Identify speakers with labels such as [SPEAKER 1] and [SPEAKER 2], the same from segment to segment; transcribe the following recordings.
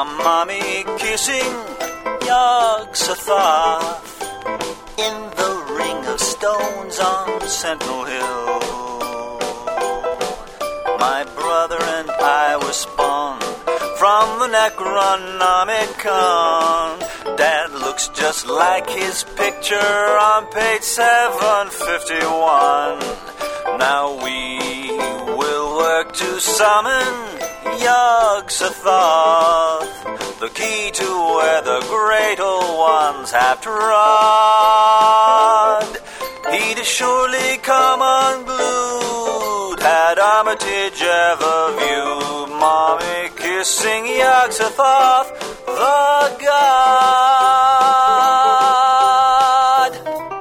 [SPEAKER 1] mommy kissing Yog-Sothoth in the ring of stones on Sentinel Hill. My brother and I were spawned from the Necronomicon. Dad looks just like his picture on page 751. Now we will work to summon Yog-Sothoth, the key to where the great old ones have trod. He'd surely come unglued had Armitage ever viewed mommy kissing Yog-Sothoth, the god.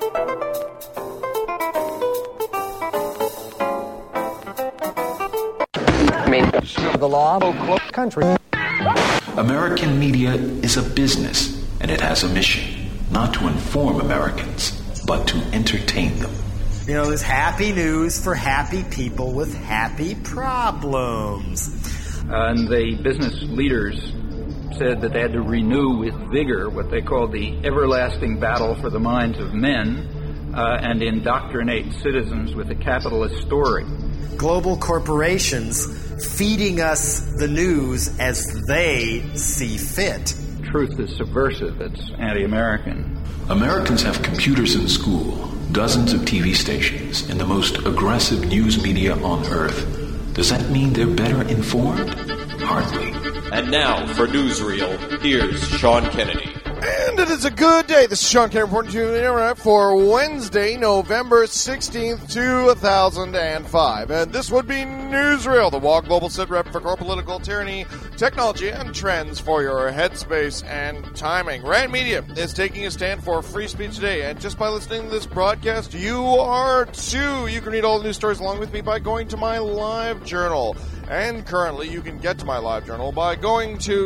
[SPEAKER 2] The law country.
[SPEAKER 3] American media is a business, and it has a mission, not to inform Americans, but to entertain them.
[SPEAKER 4] You know, there's happy news for happy people with happy problems.
[SPEAKER 5] And the business leaders said that they had to renew with vigor what they called the everlasting battle for the minds of men and indoctrinate citizens with a capitalist story.
[SPEAKER 4] Global corporations feeding us the news as they see fit.
[SPEAKER 5] Truth is subversive. It's anti-American.
[SPEAKER 3] Americans have computers in school, dozens of TV stations, and the most aggressive news media on Earth. Does that mean they're better informed? Hardly.
[SPEAKER 6] And now, for Newsreel, here's Sean Kennedy.
[SPEAKER 7] And it is a good day. This is Sean Kennedy reporting to you on the internet for Wednesday, November 16th, 2005. And this would be Newsreel, the WOG Global Sit Rep for core political tyranny, technology, and trends for your headspace and timing. Rand Media is taking a stand for free speech today. And just by listening to this broadcast, you are too. You can read all the news stories along with me by going to my live journal. And currently, you can get to my live journal by going to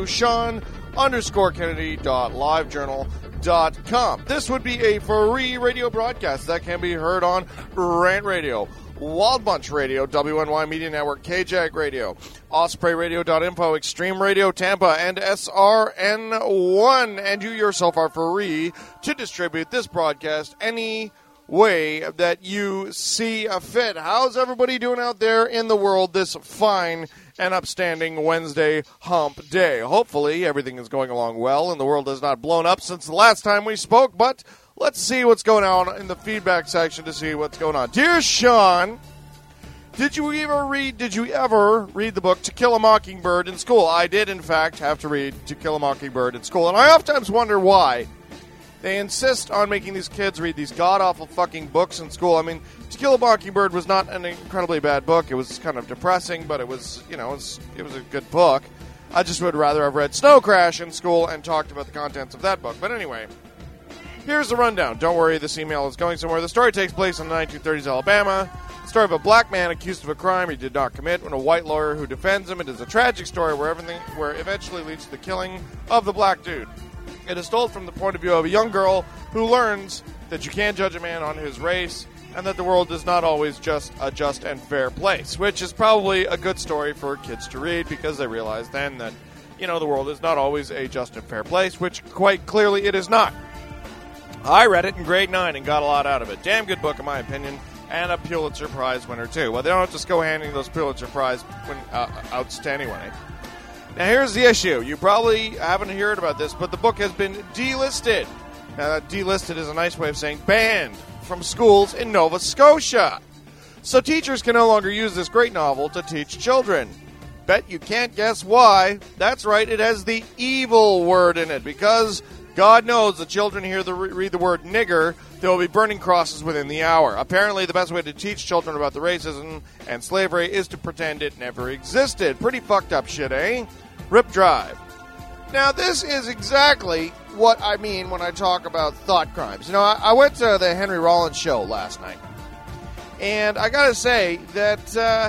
[SPEAKER 7] Sean_Kennedy.livejournal.com. This would be a free radio broadcast that can be heard on Rant Radio, Wild Bunch Radio, WNY Media Network, KJAG Radio, OspreyRadio.info, Extreme Radio Tampa, and SRN1. And you yourself are free to distribute this broadcast any way that you see fit. How's everybody doing out there in the world this fine and upstanding Wednesday hump day? Hopefully everything is going along well and the world has not blown up since the last time we spoke, but let's see what's going on in the feedback section to see what's going on. Dear Sean, did you ever read the book To Kill a Mockingbird in school? I did, in fact, have to read To Kill a Mockingbird in school, and I oftentimes wonder why they insist on making these kids read these god-awful fucking books in school. I mean, To Kill a Mockingbird was not an incredibly bad book. It was kind of depressing, but it was, it was a good book. I just would rather have read Snow Crash in school and talked about the contents of that book. But anyway, here's the rundown. Don't worry, this email is going somewhere. The story takes place in the 1930s Alabama. The story of a black man accused of a crime he did not commit and a white lawyer who defends him. It is a tragic story where eventually leads to the killing of the black dude. It is told from the point of view of a young girl who learns that you can't judge a man on his race and that the world is not always just a just and fair place, which is probably a good story for kids to read because they realize then that, the world is not always a just and fair place, which quite clearly it is not. I read it in grade 9 and got a lot out of it. Damn good book, in my opinion, and a Pulitzer Prize winner, too. Well, they don't just go handing those Pulitzer Prize outs to anyway. Now, here's the issue. You probably haven't heard about this, but the book has been delisted. Now, delisted is a nice way of saying banned from schools in Nova Scotia. So teachers can no longer use this great novel to teach children. Bet you can't guess why. That's right, it has the evil word in it, because God knows the children read the word nigger, they will be burning crosses within the hour. Apparently, the best way to teach children about the racism and slavery is to pretend it never existed. Pretty fucked up shit, eh? Rip Drive. Now, this is exactly what I mean when I talk about thought crimes. I went to the Henry Rollins show last night, and I gotta say that,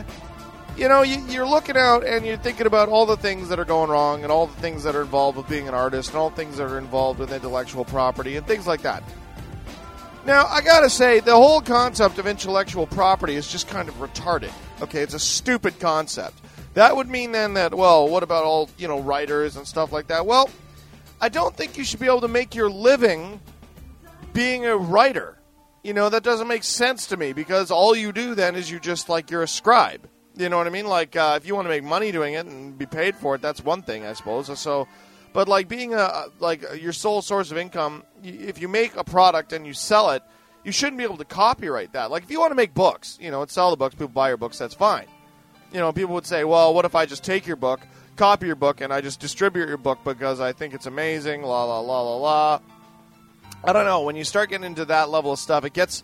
[SPEAKER 7] you're looking out and you're thinking about all the things that are going wrong and all the things that are involved with being an artist and all the things that are involved with intellectual property and things like that. Now, I gotta say, the whole concept of intellectual property is just kind of retarded. Okay, it's a stupid concept. that would mean then that, well, what about all, writers and stuff like that? Well, I don't think you should be able to make your living being a writer. That doesn't make sense to me, because all you do then is you're a scribe. You know what I mean? Like, if you want to make money doing it and be paid for it, that's one thing, I suppose. So, but like being your sole source of income, if you make a product and you sell it, you shouldn't be able to copyright that. Like, if you want to make books, and sell the books, people buy your books, that's fine. People would say, well, what if I just take your book, copy your book, and I just distribute your book because I think it's amazing, la, la, la, la, la. I don't know. When you start getting into that level of stuff, it gets,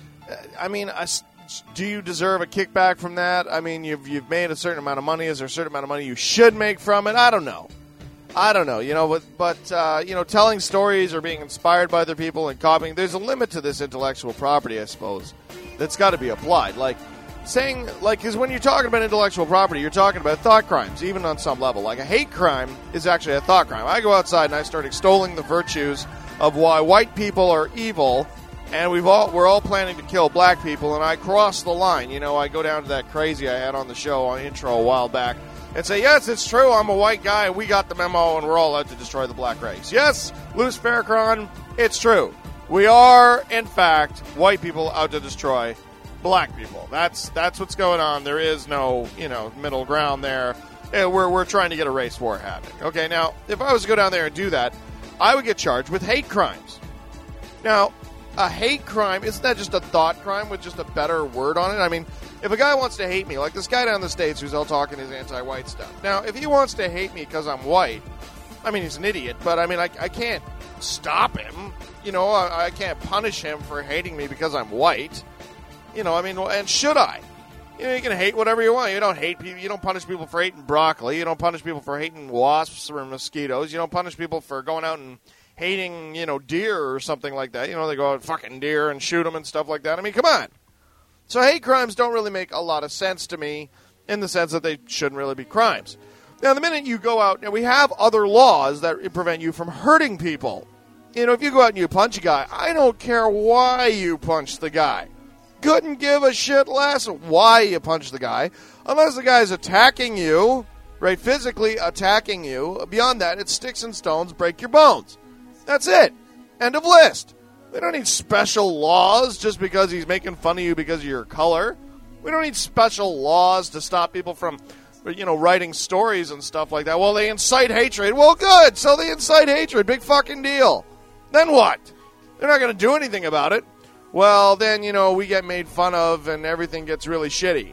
[SPEAKER 7] do you deserve a kickback from that? I mean, you've made a certain amount of money. Is there a certain amount of money you should make from it? I don't know. But telling stories or being inspired by other people and copying, there's a limit to this intellectual property, I suppose, that's got to be applied. Because when you're talking about intellectual property, you're talking about thought crimes, even on some level. Like, a hate crime is actually a thought crime. I go outside and I start extolling the virtues of why white people are evil, and we're all planning to kill black people, and I cross the line. I go down to that crazy I had on the show on intro a while back and say, yes, it's true, I'm a white guy, we got the memo, and we're all out to destroy the black race. Yes, Louis Farrakhan, it's true. We are, in fact, white people out to destroy black people. That's what's going on. There is no, middle ground there. We're trying to get a race war happening. Okay, now, if I was to go down there and do that, I would get charged with hate crimes. Now, a hate crime, isn't that just a thought crime with just a better word on it? I mean, if a guy wants to hate me, like this guy down in the States who's all talking his anti-white stuff. Now, if he wants to hate me because I'm white, I mean, he's an idiot, but I mean, I can't stop him. I can't punish him for hating me because I'm white. And should I? You can hate whatever you want. You don't hate people. You don't punish people for hating broccoli. You don't punish people for hating wasps or mosquitoes. You don't punish people for going out and hating, deer or something like that. They go out fucking deer and shoot them and stuff like that. I mean, come on. So hate crimes don't really make a lot of sense to me, in the sense that they shouldn't really be crimes. Now, the minute you go out, we have other laws that prevent you from hurting people. If you go out and you punch a guy, I don't care why you punch the guy. Couldn't give a shit less why you punch the guy, unless the guy's attacking you, right, physically attacking you. Beyond that, it's sticks and stones, break your bones. That's it. End of list. We don't need special laws just because he's making fun of you because of your color. We don't need special laws to stop people from, writing stories and stuff like that. Well, they incite hatred. Well, good. So they incite hatred. Big fucking deal. Then what? They're not going to do anything about it. Well, then, we get made fun of and everything gets really shitty.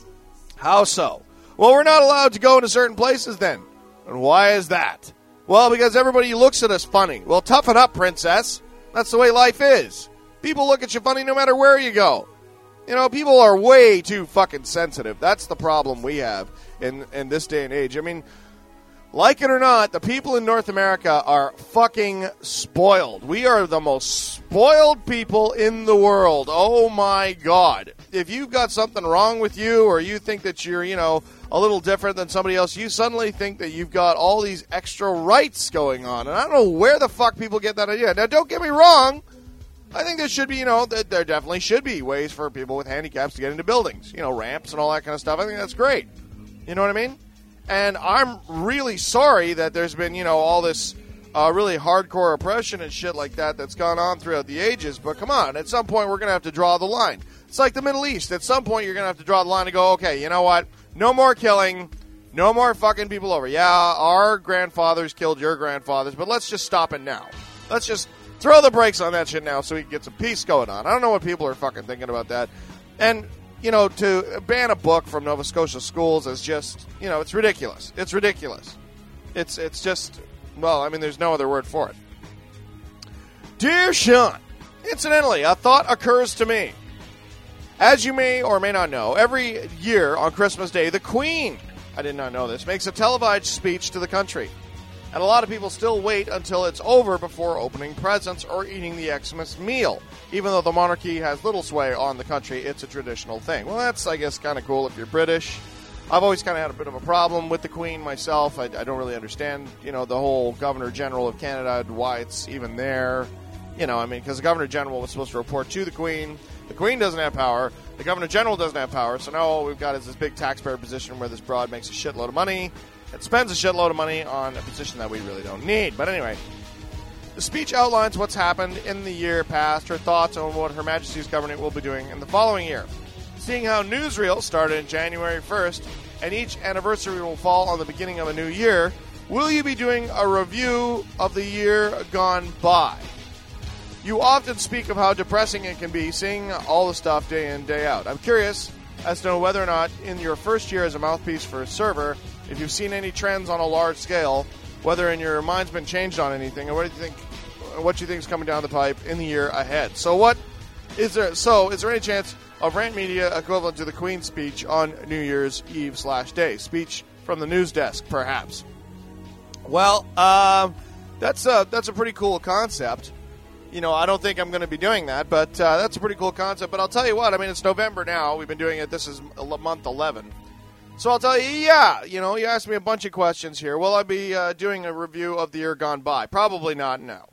[SPEAKER 7] How so? Well, we're not allowed to go into certain places then. And why is that? Well, because everybody looks at us funny. Well, toughen up, princess. That's the way life is. People look at you funny no matter where you go. People are way too fucking sensitive. That's the problem we have in this day and age. I mean, like it or not, the people in North America are fucking spoiled. We are the most spoiled people in the world. Oh, my God. If you've got something wrong with you, or you think that you're, a little different than somebody else, you suddenly think that you've got all these extra rights going on. And I don't know where the fuck people get that idea. Now, don't get me wrong. I think there should be, there definitely should be ways for people with handicaps to get into buildings. Ramps and all that kind of stuff. I think that's great. You know what I mean? And I'm really sorry that there's been, all this really hardcore oppression and shit like that that's gone on throughout the ages. But come on, at some point we're going to have to draw the line. It's like the Middle East. At some point you're going to have to draw the line and go, okay, you know what? No more killing. No more fucking people over. Yeah, our grandfathers killed your grandfathers, but let's just stop it now. Let's just throw the brakes on that shit now so we can get some peace going on. I don't know what people are fucking thinking about that. And to ban a book from Nova Scotia schools is just, it's ridiculous. It's ridiculous. It's just, well, I mean, there's no other word for it. Dear Sean, incidentally, a thought occurs to me. As you may or may not know, every year on Christmas Day, the Queen, I did not know this, makes a televised speech to the country. And a lot of people still wait until it's over before opening presents or eating the Xmas meal. Even though the monarchy has little sway on the country, it's a traditional thing. Well, that's, I guess, kind of cool if you're British. I've always kind of had a bit of a problem with the Queen myself. I don't really understand, the whole Governor General of Canada, why it's even there. because the Governor General was supposed to report to the Queen. The Queen doesn't have power. The Governor General doesn't have power. So now all we've got is this big taxpayer position where this broad makes a shitload of money and spends a shitload of money on a position that we really don't need. But anyway, the speech outlines what's happened in the year past, her thoughts on what Her Majesty's government will be doing in the following year. Seeing how Newsreel started in January 1st, and each anniversary will fall on the beginning of a new year, will you be doing a review of the year gone by? You often speak of how depressing it can be seeing all the stuff day in, day out. I'm curious as to know whether or not in your first year as a mouthpiece for a server, if you've seen any trends on a large scale, whether in your mind's been changed on anything, or what you think is coming down the pipe in the year ahead. So is there any chance of Rant Media equivalent to the Queen's speech on New Year's Eve/day? Speech from the news desk, perhaps. Well, that's a pretty cool concept. I don't think I'm going to be doing that, but that's a pretty cool concept. But I'll tell you what, it's November now. We've been doing it. This is month 11. So I'll tell you, you asked me a bunch of questions here. Will I be doing a review of the year gone by? Probably not, no.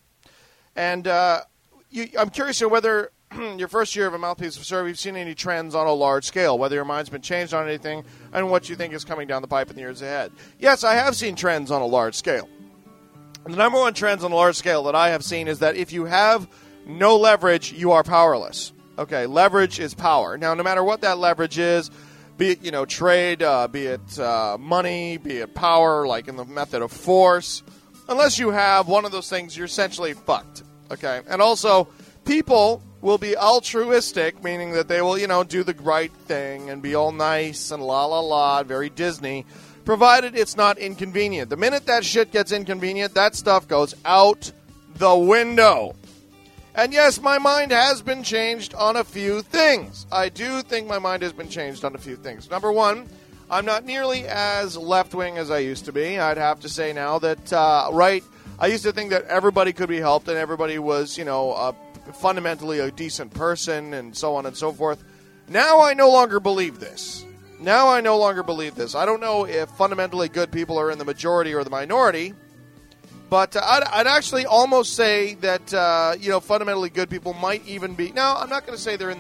[SPEAKER 7] And I'm curious whether your first year of a mouthpiece of server, you've seen any trends on a large scale, whether your mind's been changed on anything, and what you think is coming down the pipe in the years ahead. Yes, I have seen trends on a large scale. The number one trends on a large scale that I have seen is that if you have no leverage, you are powerless. Okay, leverage is power. Now, no matter what that leverage is, be it, trade, be it money, be it power, like in the method of force, unless you have one of those things, you're essentially fucked. Okay, and also, people will be altruistic, meaning that they will, do the right thing and be all nice and la, very Disney, provided it's not inconvenient. The minute that shit gets inconvenient, that stuff goes out the window. And yes, my mind has been changed on a few things. I do think my mind has been changed on a few things. Number one, I'm not nearly as left-wing as I used to be. I'd have to say now that, I used to think that everybody could be helped and everybody was, fundamentally a decent person and so on and so forth. Now I no longer believe this. I don't know if fundamentally good people are in the majority or the minority, but I'd actually almost say that fundamentally good people might even be. Now, I'm not going to say they're in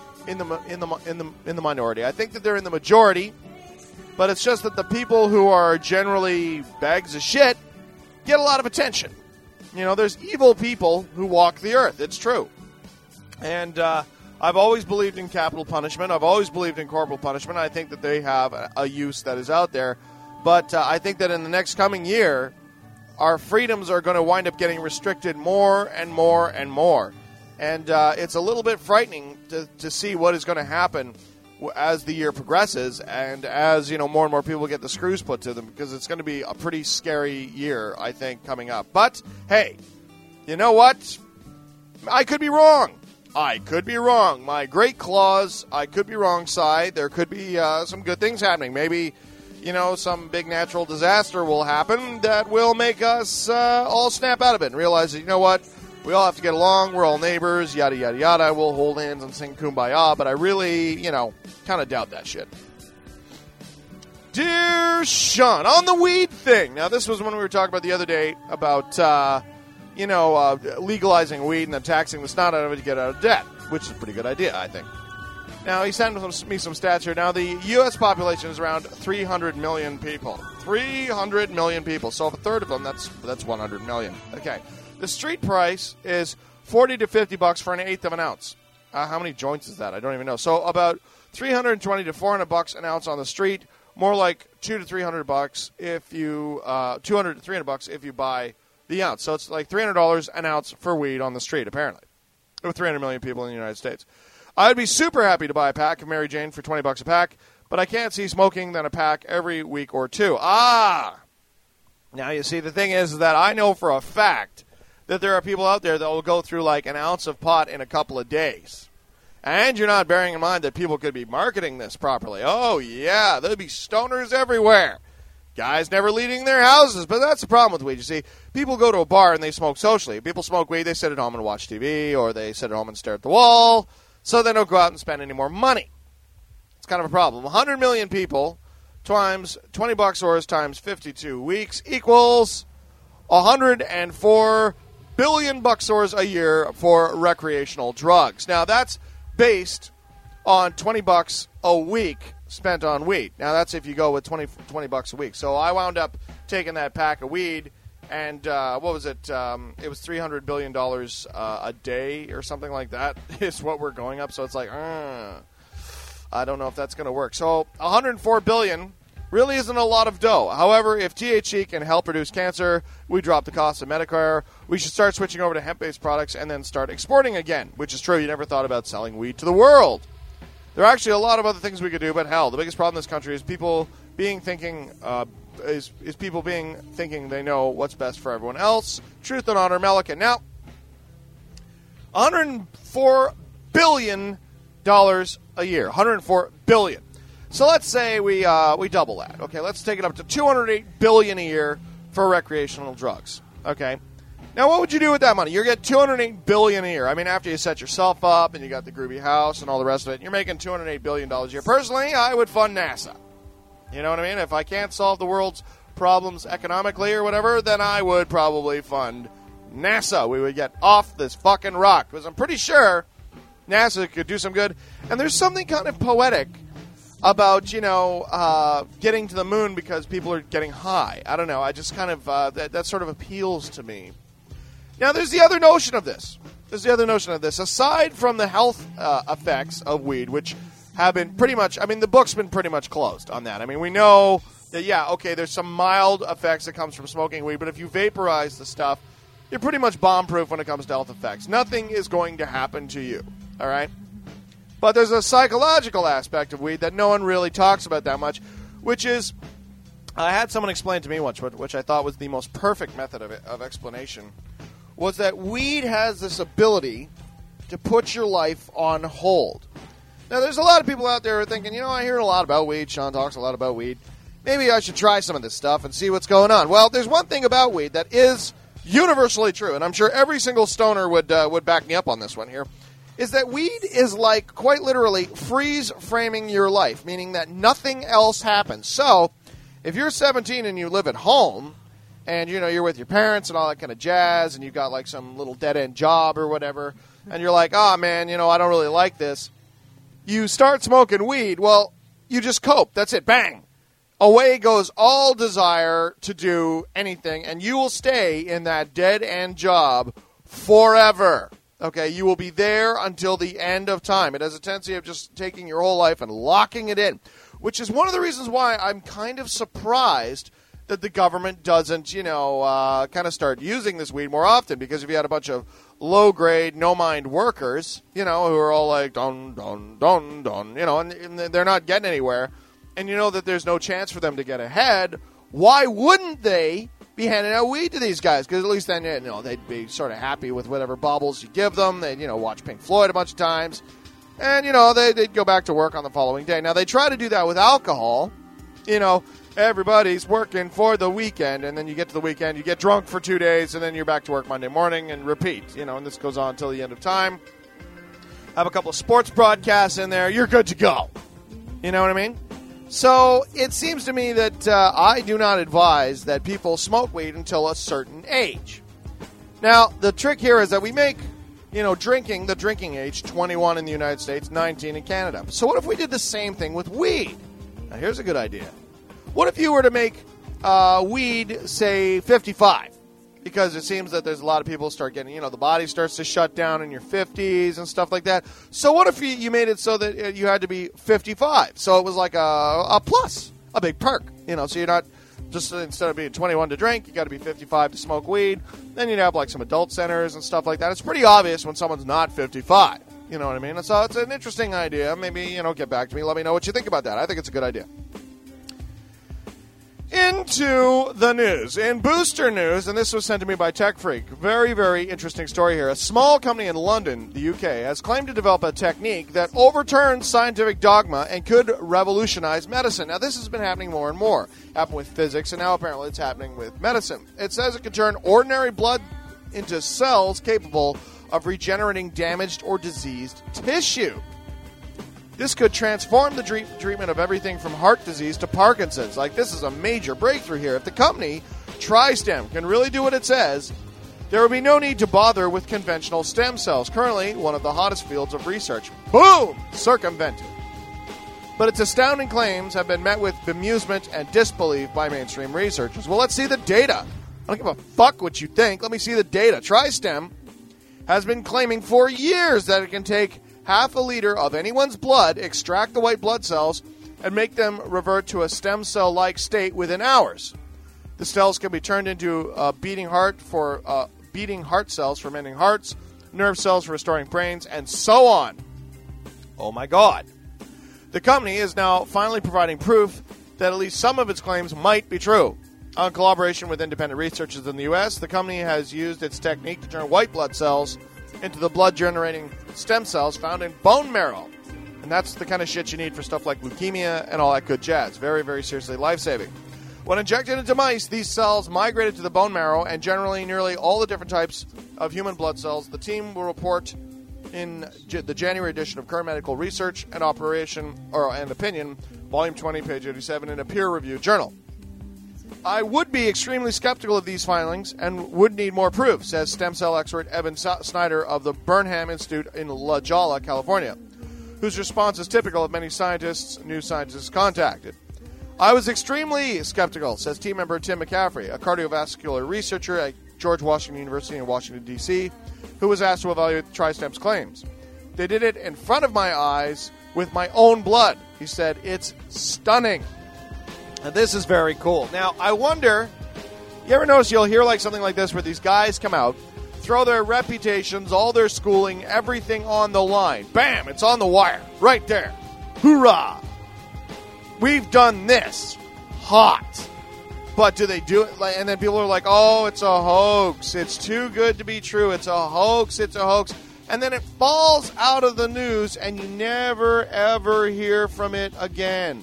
[SPEAKER 7] the minority. I think that they're in the majority, but it's just that the people who are generally bags of shit get a lot of attention. There's evil people who walk the earth. It's true, and I've always believed in capital punishment. I've always believed in corporal punishment. I think that they have a use that is out there. But I think that in the next coming year, our freedoms are going to wind up getting restricted more and more and more. And it's a little bit frightening to see what is going to happen as the year progresses and as, more and more people get the screws put to them, because it's going to be a pretty scary year, I think, coming up. But, hey, you know what? I could be wrong. My great claws, I could be wrong side. There could be some good things happening. Maybe, some big natural disaster will happen that will make us all snap out of it and realize that, what? We all have to get along. We're all neighbors, yada, yada, yada. We'll hold hands and sing Kumbaya. But I really, kind of doubt that shit. Dear Sean, on the weed thing. Now, this was when we were talking about the other day about... legalizing weed and then taxing the snot out of it to get out of debt, which is a pretty good idea, I think. Now, he sent me some stats here. Now, the U.S. population is around 300 million people. 300 million people. So if a third of them, that's 100 million. Okay. The street price is $40 to $50 for an eighth of an ounce. How many joints is that? I don't even know. So about $320 to $400 an ounce on the street. More like $200 to $300 if you $200 to $300 if you buy the ounce. So it's like $300 an ounce for weed on the street, apparently, with 300 million people in the United States. I'd be super happy to buy a pack of Mary Jane for $20 a pack, but I can't see smoking than a pack every week or two. Now you see, the thing is that I know for a fact that there are people out there that will go through like an ounce of pot in a couple of days. And you're not bearing in mind that people could be marketing this properly. Oh, yeah, there'll be stoners everywhere. Guys never leaving their houses, but that's the problem with weed. You see, people go to a bar and they smoke socially. People smoke weed, they sit at home and watch TV, or they sit at home and stare at the wall, so they don't go out and spend any more money. It's kind of a problem. 100 million people times $20 or times 52 weeks equals $104 billion bucksaurs a year for recreational drugs. Now, that's based on $20 a week spent on weed. Now, that's if you go with 20 bucks a week. So I wound up taking that pack of weed, and what was it? It was $300 billion a day or something like that is what we're going up. So it's like, I don't know if that's going to work. So $104 billion really isn't a lot of dough. However, if THC can help reduce cancer, we drop the cost of Medicare. We should start switching over to hemp-based products and then start exporting again, which is true. You never thought about selling weed to the world. There are actually a lot of other things we could do, but hell, the biggest problem in this country is people being thinking they know what's best for everyone else. Truth and Honor Melican. Now, $104 billion a year. $104 billion. So let's say we double that. Okay, let's take it up to $208 billion a year for recreational drugs. Okay. Now, what would you do with that money? You get $208 billion a year. I mean, after you set yourself up and you got the groovy house and all the rest of it, you're making $208 billion a year. Personally, I would fund NASA. You know what I mean? If I can't solve the world's problems economically or whatever, then I would probably fund NASA. We would get off this fucking rock, because I'm pretty sure NASA could do some good. And there's something kind of poetic about, getting to the moon because people are getting high. I don't know. I just kind of, that sort of appeals to me. Now, there's the other notion of this. Aside from the health effects of weed, which have been pretty much, the book's been pretty much closed on that. I mean, we know that, there's some mild effects that comes from smoking weed, but if you vaporize the stuff, you're pretty much bomb-proof when it comes to health effects. Nothing is going to happen to you, all right? But there's a psychological aspect of weed that no one really talks about that much, which is, I had someone explain to me once, which I thought was the most perfect method of explanation, was that weed has this ability to put your life on hold. Now, there's a lot of people out there who are thinking, I hear a lot about weed. Sean talks a lot about weed. Maybe I should try some of this stuff and see what's going on. Well, there's one thing about weed that is universally true, and I'm sure every single stoner would back me up on this one here, is that weed is like, quite literally, freeze-framing your life, meaning that nothing else happens. So, if you're 17 and you live at home, and, you're with your parents and all that kind of jazz, and you've got, like, some little dead-end job or whatever, and you're like, oh, man, I don't really like this. You start smoking weed, well, you just cope. That's it. Bang. Away goes all desire to do anything, and you will stay in that dead-end job forever. Okay, you will be there until the end of time. It has a tendency of just taking your whole life and locking it in, which is one of the reasons why I'm kind of surprised that the government doesn't, kind of start using this weed more often, because if you had a bunch of low-grade, no-mind workers, who are all like, dun, dun, dun, dun, and they're not getting anywhere, and you know that there's no chance for them to get ahead, why wouldn't they be handing out weed to these guys? Because at least then, they'd be sort of happy with whatever baubles you give them. They'd, watch Pink Floyd a bunch of times, and, they'd go back to work on the following day. Now, they try to do that with alcohol, everybody's working for the weekend, and then you get to the weekend, you get drunk for 2 days, and then you're back to work Monday morning and repeat, and this goes on until the end of time. Have a couple of sports broadcasts in there, you're good to go. You know what I mean? So it seems to me that I do not advise that people smoke weed until a certain age. Now, the trick here is that we make, drinking, the drinking age, 21 in the United States, 19 in Canada. So what if we did the same thing with weed? Now, here's a good idea. What if you were to make weed, say, 55? Because it seems that there's a lot of people start getting, the body starts to shut down in your 50s and stuff like that. So what if you made it so that you had to be 55? So it was like a plus, a big perk. So you're not just, instead of being 21 to drink, you got to be 55 to smoke weed. Then you'd have like some adult centers and stuff like that. It's pretty obvious when someone's not 55. You know what I mean? So it's an interesting idea. Maybe, get back to me. Let me know what you think about that. I think it's a good idea. Into the news. In booster news, and this was sent to me by Tech Freak, very, very interesting story here. A small company in London, the UK, has claimed to develop a technique that overturns scientific dogma and could revolutionize medicine. Now, this has been happening more and more. Happened with physics, and now apparently it's happening with medicine. It says it can turn ordinary blood into cells capable of regenerating damaged or diseased tissue. This could transform the treatment of everything from heart disease to Parkinson's. This is a major breakthrough here. If the company, TriStem, can really do what it says, there would be no need to bother with conventional stem cells, currently one of the hottest fields of research. Boom! Circumvented. But its astounding claims have been met with bemusement and disbelief by mainstream researchers. Well, let's see the data. I don't give a fuck what you think. Let me see the data. TriStem has been claiming for years that it can take half a liter of anyone's blood, extract the white blood cells, and make them revert to a stem cell-like state within hours. The cells can be turned into beating heart cells for mending hearts, nerve cells for restoring brains, and so on. Oh my God. The company is now finally providing proof that at least some of its claims might be true. In collaboration with independent researchers in the U.S., the company has used its technique to turn white blood cells into the blood-generating stem cells found in bone marrow. And that's the kind of shit you need for stuff like leukemia and all that good jazz. Very, very seriously life-saving. When injected into mice, these cells migrated to the bone marrow and generally nearly all the different types of human blood cells. The team will report in the January edition of Current Medical Research and Operation and Opinion, Volume 20, page 87, in a peer-reviewed journal. I would be extremely skeptical of these findings and would need more proof, says stem cell expert Evan Snyder of the Burnham Institute in La Jolla, California, whose response is typical of many new scientists contacted. I was extremely skeptical, says team member Tim McCaffrey, a cardiovascular researcher at George Washington University in Washington, D.C., who was asked to evaluate TriStem's claims. They did it in front of my eyes with my own blood. He said, it's stunning. And this is very cool. Now, I wonder, you ever notice you'll hear like something like this where these guys come out, throw their reputations, all their schooling, everything on the line. Bam! It's on the wire. Right there. Hoorah! We've done this. Hot. But do they do it? And then people are like, oh, it's a hoax. It's too good to be true. It's a hoax. It's a hoax. And then it falls out of the news, and you never, ever hear from it again.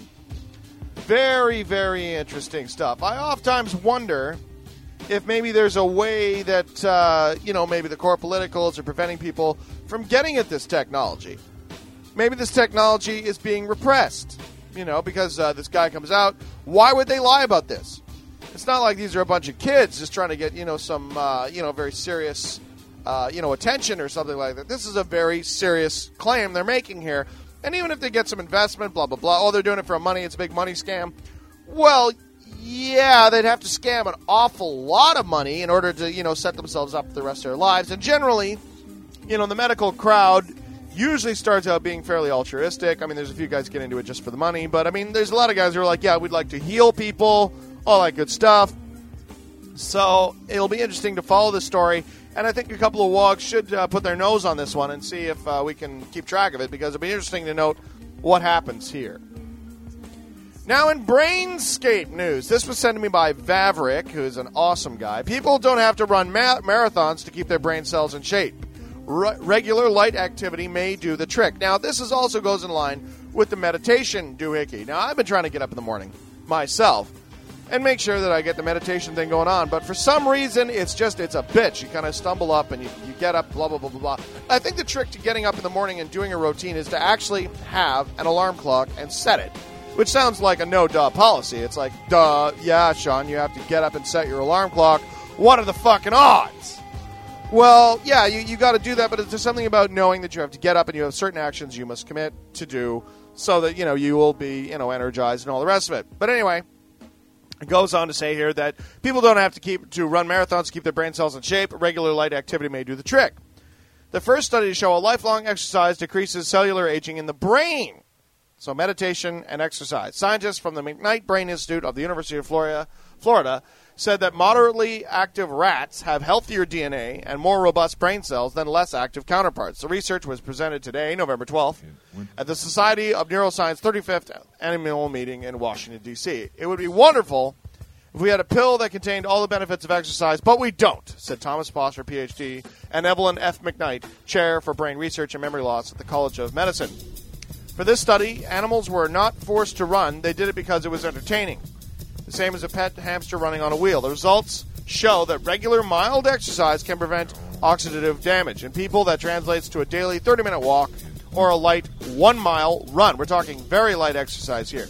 [SPEAKER 7] Very, very interesting stuff. I oftentimes wonder if maybe there's a way that, maybe the core politicals are preventing people from getting at this technology. Maybe this technology is being repressed, because this guy comes out. Why would they lie about this? It's not like these are a bunch of kids just trying to get, some, very serious, attention or something like that. This is a very serious claim they're making here. And even if they get some investment, blah, blah, blah, they're doing it for money, it's a big money scam. Well, yeah, they'd have to scam an awful lot of money in order to, set themselves up for the rest of their lives. And generally, the medical crowd usually starts out being fairly altruistic. I mean, there's a few guys get into it just for the money. But, there's a lot of guys who are like, yeah, we'd like to heal people, all that good stuff. So it'll be interesting to follow this story. And I think a couple of wogs should put their nose on this one and see if we can keep track of it, because it'll be interesting to note what happens here. Now in Brainscape news, this was sent to me by Vavrick, who is an awesome guy. People don't have to run marathons to keep their brain cells in shape. Regular light activity may do the trick. Now this also goes in line with the meditation doohickey. Now I've been trying to get up in the morning myself and make sure that I get the meditation thing going on. But for some reason, it's a bitch. You kind of stumble up and you get up, blah, blah, blah, blah, blah. I think the trick to getting up in the morning and doing a routine is to actually have an alarm clock and set it, which sounds like a no-duh policy. It's like, duh, yeah, Sean, you have to get up and set your alarm clock. What are the fucking odds? Well, yeah, you got to do that, but there's something about knowing that you have to get up and you have certain actions you must commit to do so that, you will be, energized and all the rest of it. But anyway, it goes on to say here that people don't have to run marathons to keep their brain cells in shape. Regular light activity may do the trick. The first study to show a lifelong exercise decreases cellular aging in the brain. So meditation and exercise. Scientists from the McKnight Brain Institute of the University of Florida said that moderately active rats have healthier DNA and more robust brain cells than less active counterparts. The research was presented today, November 12th, at the Society of Neuroscience 35th Annual Meeting in Washington, D.C. It would be wonderful if we had a pill that contained all the benefits of exercise, but we don't, said Thomas Foster, Ph.D., and Evelyn F. McKnight, Chair for Brain Research and Memory Loss at the College of Medicine. For this study, animals were not forced to run. They did it because it was entertaining. The same as a pet hamster running on a wheel. The results show that regular mild exercise can prevent oxidative damage. In people, that translates to a daily 30-minute walk or a light 1-mile run. We're talking very light exercise here.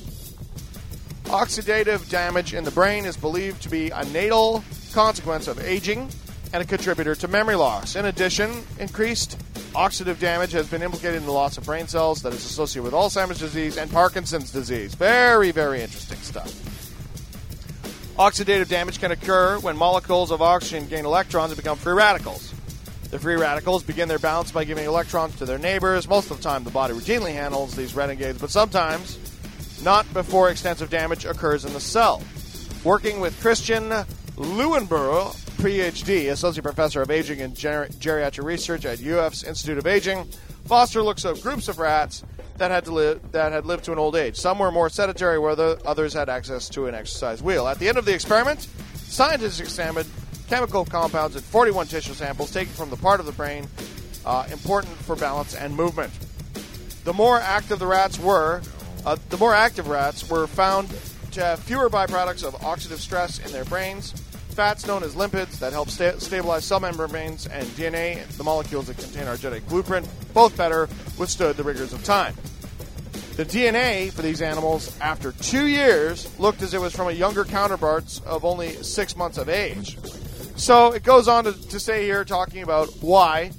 [SPEAKER 7] Oxidative damage in the brain is believed to be a natal consequence of aging and a contributor to memory loss. In addition, increased oxidative damage has been implicated in the loss of brain cells that is associated with Alzheimer's disease and Parkinson's disease. Very, very interesting stuff. Oxidative damage can occur when molecules of oxygen gain electrons and become free radicals. The free radicals begin their balance by giving electrons to their neighbors. Most of the time, the body routinely handles these renegades, but sometimes not before extensive damage occurs in the cell. Working with Christian Leuenborough, Ph.D., Associate Professor of Aging and Geriatric Research at UF's Institute of Aging, Foster looks at groups of rats that had lived to an old age. Some were more sedentary, where others had access to an exercise wheel. At the end of the experiment, scientists examined chemical compounds in 41 tissue samples taken from the part of the brain important for balance and movement. The more active rats were found to have fewer byproducts of oxidative stress in their brains. Fats known as lipids that help stabilize cell membranes, and DNA, the molecules that contain our genetic blueprint, both better withstood the rigors of time. The DNA for these animals, after 2 years, looked as it was from a younger counterparts of only 6 months of age. So it goes on to say here, talking about why,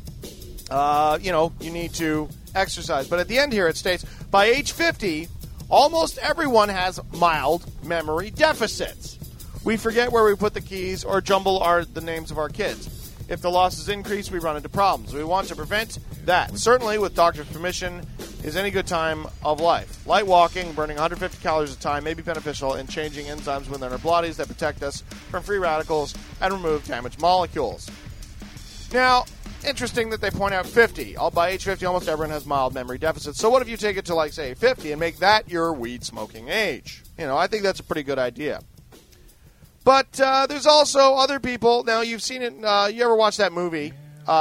[SPEAKER 7] you need to exercise. But at the end here it states, by age 50, almost everyone has mild memory deficits. We forget where we put the keys or jumble the names of our kids. If the losses increase, we run into problems. We want to prevent that. Certainly, with doctor's permission, is any good time of life. Light walking, burning 150 calories a time may be beneficial in changing enzymes within our bodies that protect us from free radicals and remove damaged molecules. Now, interesting that they point out 50. By age 50, almost everyone has mild memory deficits. So what if you take it to, say, 50 and make that your weed smoking age? I think that's a pretty good idea. But there's also other people. Now, you've seen it. You ever watch that movie,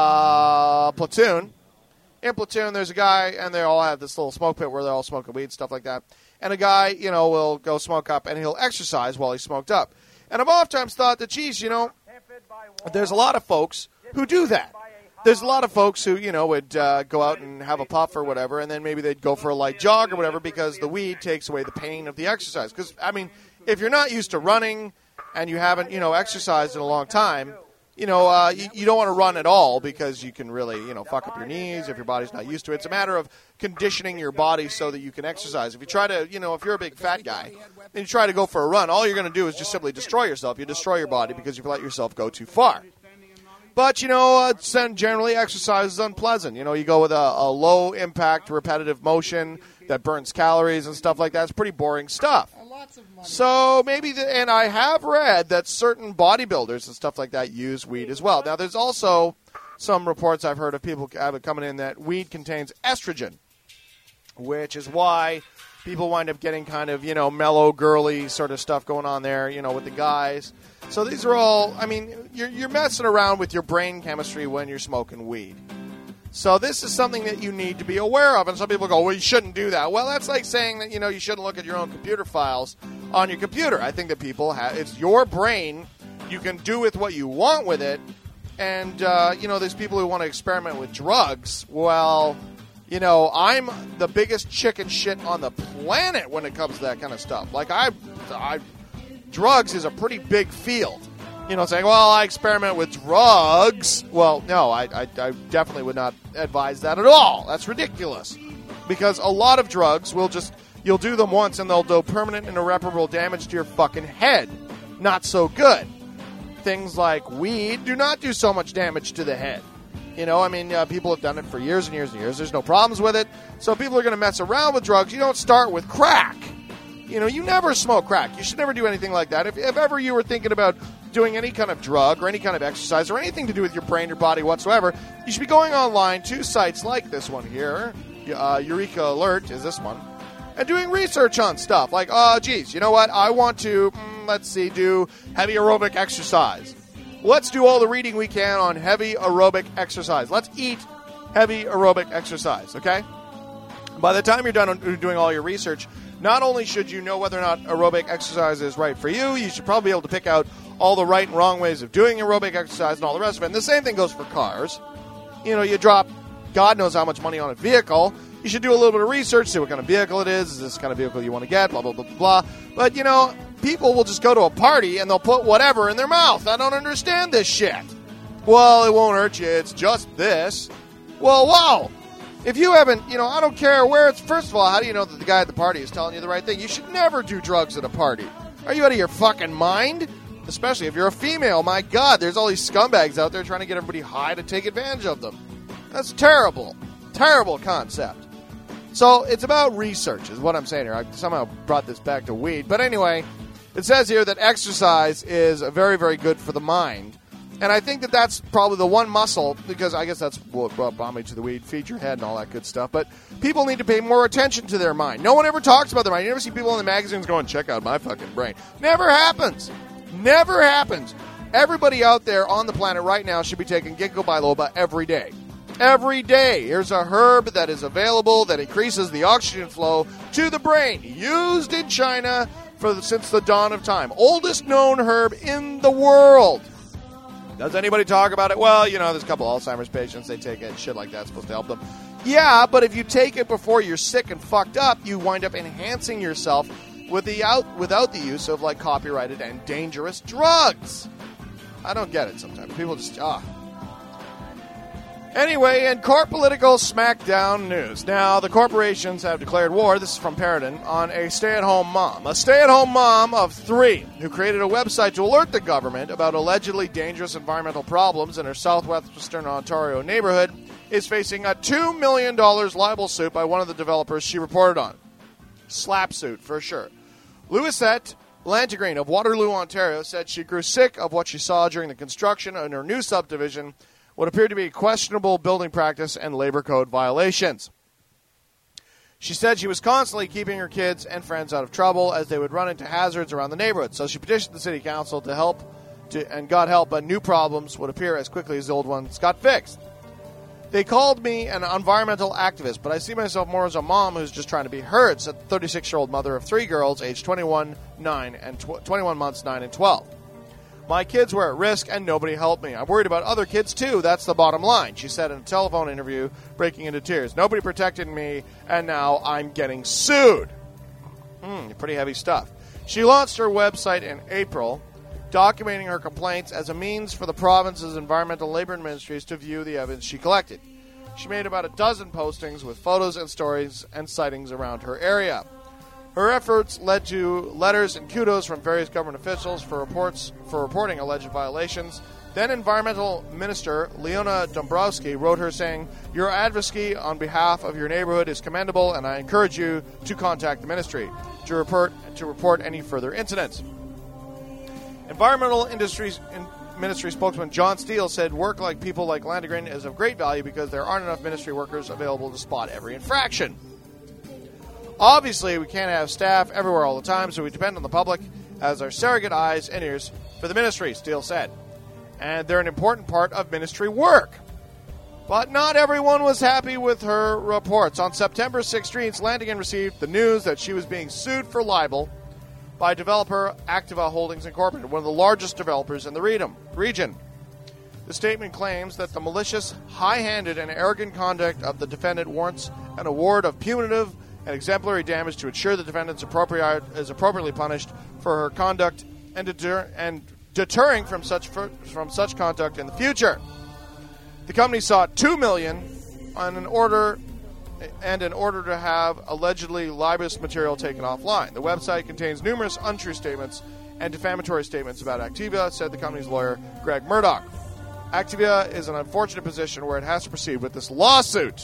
[SPEAKER 7] Platoon? In Platoon, there's a guy, and they all have this little smoke pit where they're all smoking weed, stuff like that. And a guy, will go smoke up, and he'll exercise while he's smoked up. And I've oftentimes thought that, geez, there's a lot of folks who do that. There's a lot of folks who, would go out and have a puff or whatever, and then maybe they'd go for a light jog or whatever because the weed takes away the pain of the exercise. Because, if you're not used to running and you haven't, exercised in a long time, you don't want to run at all because you can really, fuck up your knees if your body's not used to it. It's a matter of conditioning your body so that you can exercise. If you try to, if you're a big fat guy and you try to go for a run, all you're going to do is just simply destroy yourself. You destroy your body because you've let yourself go too far. But, generally exercise is unpleasant. You go with a low-impact, repetitive motion that burns calories and stuff like that. It's pretty boring stuff. So maybe, and I have read that certain bodybuilders and stuff like that use weed as well. Now, there's also some reports I've heard of people coming in that weed contains estrogen, which is why people wind up getting kind of, mellow, girly sort of stuff going on there, with the guys. So these are all, you're messing around with your brain chemistry when you're smoking weed. So this is something that you need to be aware of. And some people go, well, you shouldn't do that. Well, that's like saying that, you shouldn't look at your own computer files on your computer. I think that people it's your brain. You can do with what you want with it. And, there's people who want to experiment with drugs. Well, I'm the biggest chicken shit on the planet when it comes to that kind of stuff. Like, drugs is a pretty big field. Saying, well, I experiment with drugs. Well, no, I definitely would not advise that at all. That's ridiculous. Because a lot of drugs you'll do them once and they'll do permanent and irreparable damage to your fucking head. Not so good. Things like weed do not do so much damage to the head. People have done it for years and years and years. There's no problems with it. So people are going to mess around with drugs. You don't start with crack. You never smoke crack. You should never do anything like that. If ever you were thinking about doing any kind of drug or any kind of exercise or anything to do with your brain or body whatsoever, you should be going online to sites like this one here. Eureka Alert is this one. And doing research on stuff. Like, geez, you know what? I want to, do heavy aerobic exercise. Let's do all the reading we can on heavy aerobic exercise. Let's eat heavy aerobic exercise, okay? By the time you're done doing all your research, not only should you know whether or not aerobic exercise is right for you, you should probably be able to pick out all the right and wrong ways of doing aerobic exercise and all the rest of it. And the same thing goes for cars. You drop God knows how much money on a vehicle. You should do a little bit of research, see what kind of vehicle it is. Is this the kind of vehicle you want to get? Blah, blah, blah, blah, blah. But, people will just go to a party and they'll put whatever in their mouth. I don't understand this shit. Well, it won't hurt you. It's just this. Well, wow. If you haven't, I don't care where it's. First of all, how do you know that the guy at the party is telling you the right thing? You should never do drugs at a party. Are you out of your fucking mind? Especially if you're a female. My God, there's all these scumbags out there trying to get everybody high to take advantage of them. That's terrible. Terrible concept. So it's about research is what I'm saying here. I somehow brought this back to weed. But anyway, it says here that exercise is very, very good for the mind. And I think that that's probably the one muscle, because I guess that's what brought me to the weed, feed your head and all that good stuff. But people need to pay more attention to their mind. No one ever talks about their mind. You never see people in the magazines going, check out my fucking brain. Never happens. Never happens. Everybody out there on the planet right now should be taking ginkgo biloba every day. Every day. Here's a herb that is available that increases the oxygen flow to the brain. Used in China since the dawn of time. Oldest known herb in the world. Does anybody talk about it? Well, there's a couple Alzheimer's patients. They take it. Shit like that's supposed to help them. Yeah, but if you take it before you're sick and fucked up, you wind up enhancing yourself without the use of, copyrighted and dangerous drugs. I don't get it sometimes. People just, Anyway, in court political smackdown news. Now, the corporations have declared war, this is from Paradin, on a stay-at-home mom. A stay-at-home mom of 3 who created a website to alert the government about allegedly dangerous environmental problems in her southwestern Ontario neighborhood is facing a $2 million libel suit by one of the developers she reported on. Slap suit, for sure. Louisette Lantigreen of Waterloo, Ontario, said she grew sick of what she saw during the construction in her new subdivision, what appeared to be questionable building practice and labor code violations. She said she was constantly keeping her kids and friends out of trouble as they would run into hazards around the neighborhood. So she petitioned the city council and got help, but new problems would appear as quickly as the old ones got fixed. They called me an environmental activist, but I see myself more as a mom who's just trying to be heard, said the 36-year-old mother of 3 girls aged 21 months, 9, and 12. My kids were at risk, and nobody helped me. I'm worried about other kids, too. That's the bottom line, she said in a telephone interview, breaking into tears. Nobody protected me, and now I'm getting sued. Pretty heavy stuff. She launched her website in April, documenting her complaints as a means for the province's environmental labor ministries to view the evidence she collected. She made about a dozen postings with photos and stories and sightings around her area. Her efforts led to letters and kudos from various government officials for reporting alleged violations. Then Environmental Minister Leona Dombrowski wrote her saying, "Your advocacy on behalf of your neighborhood is commendable, and I encourage you to contact the ministry to report any further incidents." Environmental Ministry spokesman John Steele said work like people like Landegren is of great value because there aren't enough ministry workers available to spot every infraction. Obviously, we can't have staff everywhere all the time, so we depend on the public as our surrogate eyes and ears for the ministry, Steele said. And they're an important part of ministry work. But not everyone was happy with her reports. On September 16th, Landegren received the news that she was being sued for libel by developer Activa Holdings Incorporated, one of the largest developers in the region. The statement claims that the malicious, high-handed, and arrogant conduct of the defendant warrants an award of punitive and exemplary damage to ensure the defendant is appropriately punished for her conduct and deterring from such conduct in the future. The company sought $2 million in order to have allegedly libelous material taken offline. The website contains numerous untrue statements and defamatory statements about Activa, said the company's lawyer, Greg Murdoch. Activa is in an unfortunate position where it has to proceed with this lawsuit.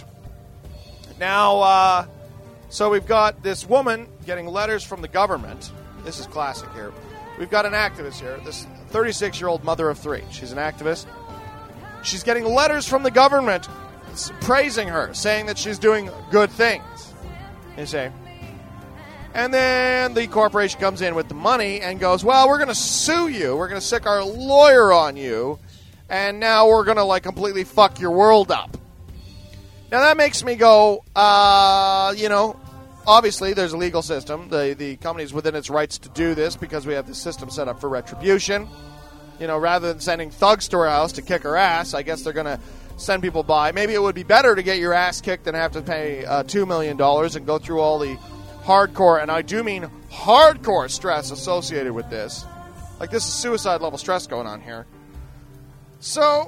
[SPEAKER 7] Now, so we've got this woman getting letters from the government. This is classic here. We've got an activist here, this 36-year-old mother of 3. She's an activist. She's getting letters from the government praising her, saying that she's doing good things, you see. And then the corporation comes in with the money and goes, well, we're going to sue you. We're going to stick our lawyer on you. And now we're going to, completely fuck your world up. Now, that makes me go, obviously there's a legal system. The company's within its rights to do this because we have this system set up for retribution. Rather than sending thugs to her house to kick her ass, I guess they're going to send people by. Maybe it would be better to get your ass kicked than have to pay $2 million and go through all the hardcore, and I do mean hardcore stress associated with this. This is suicide-level stress going on here. So,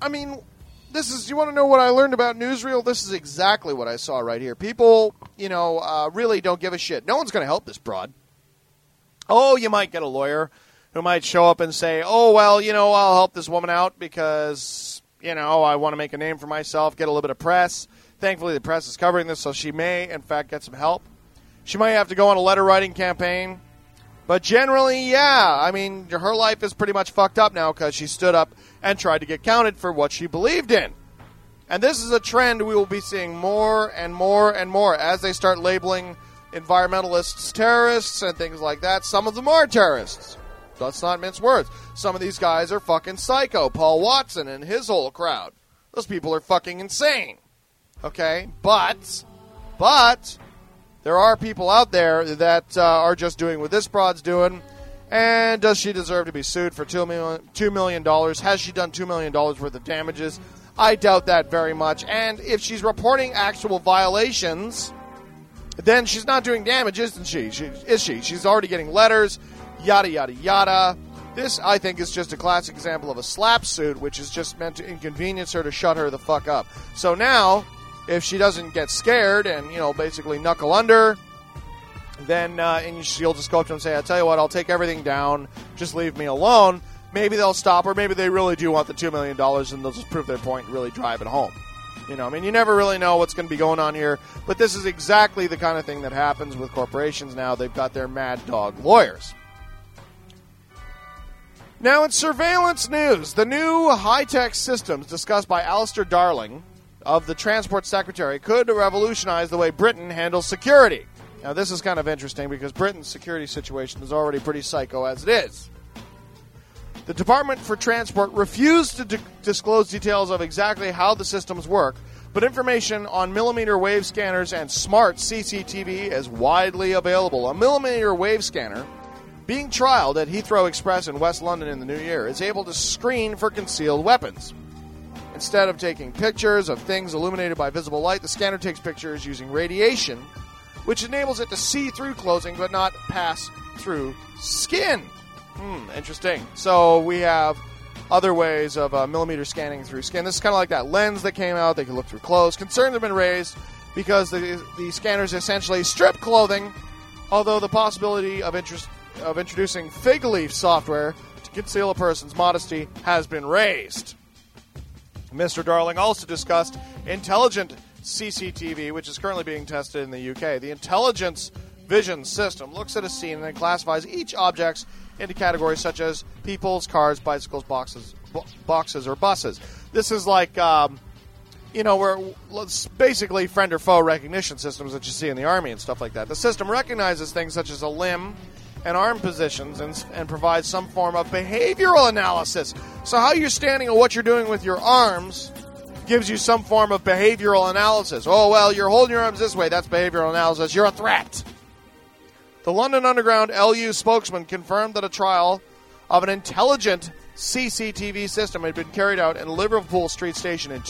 [SPEAKER 7] I mean, you want to know what I learned about newsreel? This is exactly what I saw right here. People, really don't give a shit. No one's going to help this broad. Oh, you might get a lawyer who might show up and say, oh, well, I'll help this woman out because, I want to make a name for myself, get a little bit of press. Thankfully, the press is covering this, so she may, in fact, get some help. She might have to go on a letter-writing campaign. But generally, yeah, I mean, her life is pretty much fucked up now because she stood up and tried to get counted for what she believed in. And this is a trend we will be seeing more and more and more as they start labeling environmentalists terrorists and things like that. Some of them are terrorists. Let's not mince words. Some of these guys are fucking psycho. Paul Watson and his whole crowd. Those people are fucking insane. Okay? But there are people out there that are just doing what this broad's doing. And does she deserve to be sued for $2 million? Has she done $2 million worth of damages? I doubt that very much. And if she's reporting actual violations, then she's not doing damage, isn't she? Is she? She's already getting letters, yada, yada, yada. This, I think, is just a classic example of a slap suit, which is just meant to inconvenience her to shut her the fuck up. So now, if she doesn't get scared and, basically knuckle under, then and she'll just go up to him and say, I tell you what, I'll take everything down, just leave me alone. Maybe they'll stop her. Maybe they really do want the $2 million and they'll just prove their point and really drive it home. You never really know what's going to be going on here. But this is exactly the kind of thing that happens with corporations now. They've got their mad dog lawyers. Now, in surveillance news, the new high-tech systems discussed by Alistair Darling of the Transport Secretary could revolutionize the way Britain handles security. Now, this is kind of interesting because Britain's security situation is already pretty psycho as it is. The Department for Transport refused to disclose details of exactly how the systems work, but information on millimeter wave scanners and smart CCTV is widely available. A millimeter wave scanner, being trialed at Heathrow Express in West London in the new year, is able to screen for concealed weapons. Instead of taking pictures of things illuminated by visible light, the scanner takes pictures using radiation, which enables it to see through clothing but not pass through skin. Interesting. So we have other ways of millimeter scanning through skin. This is kind of like that lens that came out. They can look through clothes. Concerns have been raised because the scanners essentially strip clothing, although the possibility of introducing fig leaf software to conceal a person's modesty has been raised. Mr. Darling also discussed intelligent CCTV, which is currently being tested in the UK. The intelligence vision system looks at a scene and then classifies each object into categories such as people's, cars, bicycles, boxes, or buses. This is like, basically friend or foe recognition systems that you see in the Army and stuff like that. The system recognizes things such as a limb and arm positions and provides some form of behavioral analysis. So how you're standing and what you're doing with your arms gives you some form of behavioral analysis. Oh, well, you're holding your arms this way. That's behavioral analysis. You're a threat. The London Underground LU spokesman confirmed that a trial of an intelligent CCTV system had been carried out in Liverpool Street Station in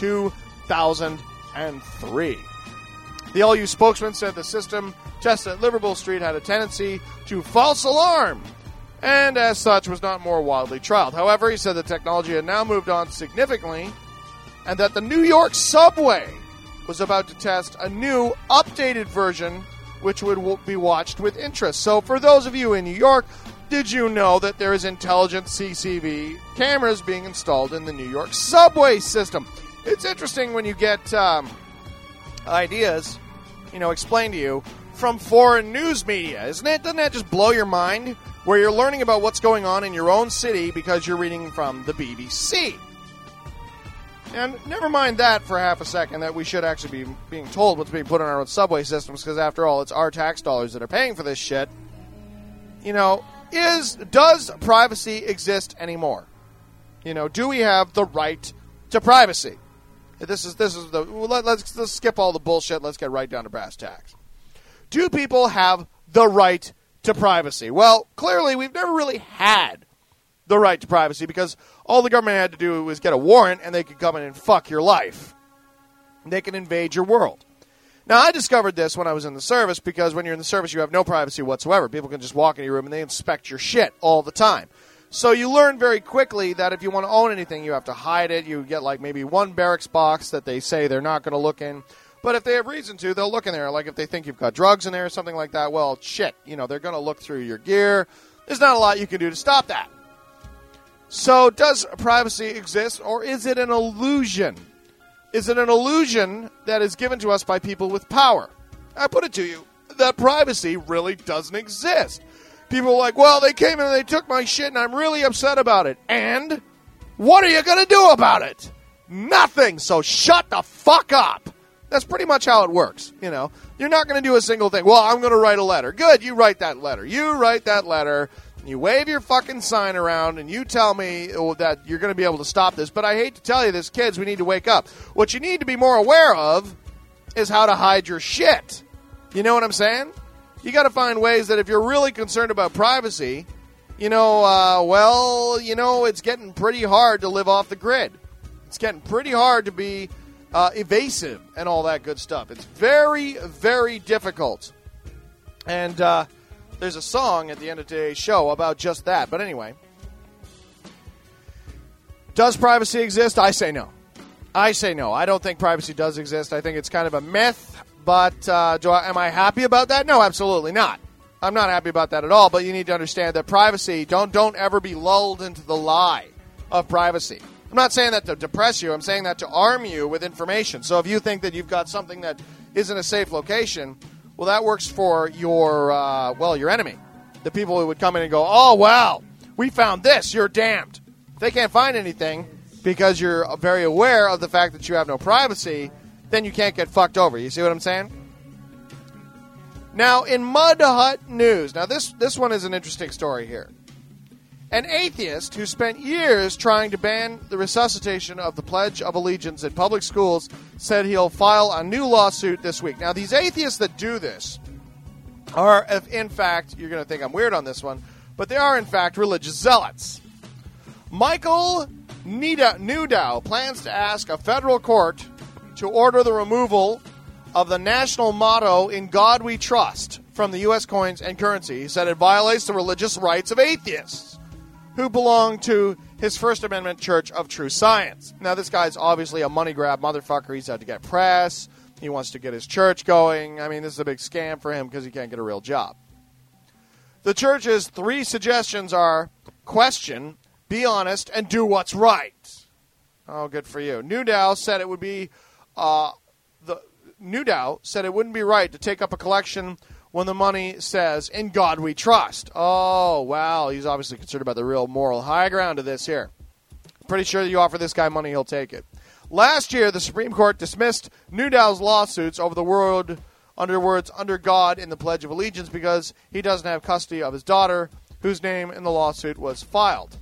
[SPEAKER 7] 2003. The LU spokesman said the system tested at Liverpool Street had a tendency to false alarm, and as such was not more widely trialed. However, he said the technology had now moved on significantly, and that the New York subway was about to test a new, updated version which would be watched with interest. So for those of you in New York, did you know that there is intelligent CCTV cameras being installed in the New York subway system? It's interesting when you get ideas, explained to you from foreign news media, isn't it? Doesn't that just blow your mind? Where you're learning about what's going on in your own city because you're reading from the BBC. And never mind that for half a second, that we should actually be being told what's being put in our own subway systems, because after all, it's our tax dollars that are paying for this shit. Does privacy exist anymore? Do we have the right to privacy? Let's skip all the bullshit. Let's get right down to brass tacks. Do people have the right to privacy? Well, clearly we've never really had the right to privacy, because all the government had to do was get a warrant and they could come in and fuck your life. They can invade your world. Now, I discovered this when I was in the service, because when you're in the service, you have no privacy whatsoever. People can just walk in your room and they inspect your shit all the time. So you learn very quickly that if you want to own anything, you have to hide it. You get like maybe one barracks box that they say they're not going to look in. But if they have reason to, they'll look in there. Like if they think you've got drugs in there or something like that, well, shit, they're going to look through your gear. There's not a lot you can do to stop that. So does privacy exist, or is it an illusion? Is it an illusion that is given to us by people with power? I put it to you that privacy really doesn't exist. People are like, well, they came in and they took my shit and I'm really upset about it. And what are you going to do about it? Nothing. So shut the fuck up. That's pretty much how it works. You're not going to do a single thing. Well, I'm going to write a letter. Good. You write that letter. You wave your fucking sign around and you tell me that you're going to be able to stop this. But I hate to tell you this, kids, we need to wake up. What you need to be more aware of is how to hide your shit. You know what I'm saying? You got to find ways that if you're really concerned about privacy, it's getting pretty hard to live off the grid. It's getting pretty hard to be evasive and all that good stuff. It's very, very difficult. And there's a song at the end of today's show about just that. But anyway, does privacy exist? I say no. I don't think privacy does exist. I think it's kind of a myth. But am I happy about that? No, absolutely not. I'm not happy about that at all. But you need to understand that privacy, don't ever be lulled into the lie of privacy. I'm not saying that to depress you. I'm saying that to arm you with information. So if you think that you've got something that isn't a safe location, well, that works for your enemy. The people who would come in and go, oh, wow, we found this. You're damned. If they can't find anything because you're very aware of the fact that you have no privacy, then you can't get fucked over. You see what I'm saying? Now, in Mud Hut news, now this one is an interesting story here. An atheist who spent years trying to ban the resuscitation of the Pledge of Allegiance in public schools said he'll file a new lawsuit this week. Now, these atheists that do this are, in fact, you're going to think I'm weird on this one, but they are, in fact, religious zealots. Michael Newdow plans to ask a federal court to order the removal of the national motto, "In God We Trust," from the U.S. coins and currency. He said it violates the religious rights of atheists who belong to his First Amendment Church of True Science. Now, this guy's obviously a money grab motherfucker. He's out to get press. He wants to get his church going. I mean, this is a big scam for him because he can't get a real job. The church's 3 suggestions are question, be honest, and do what's right. Oh, good for you. Newdow said it wouldn't be right to take up a collection when the money says, "In God We Trust." Oh, wow. He's obviously concerned about the real moral high ground of this here. Pretty sure that you offer this guy money, he'll take it. Last year, the Supreme Court dismissed Newdow's lawsuits over the words "under God" in the Pledge of Allegiance because he doesn't have custody of his daughter, whose name in the lawsuit was filed.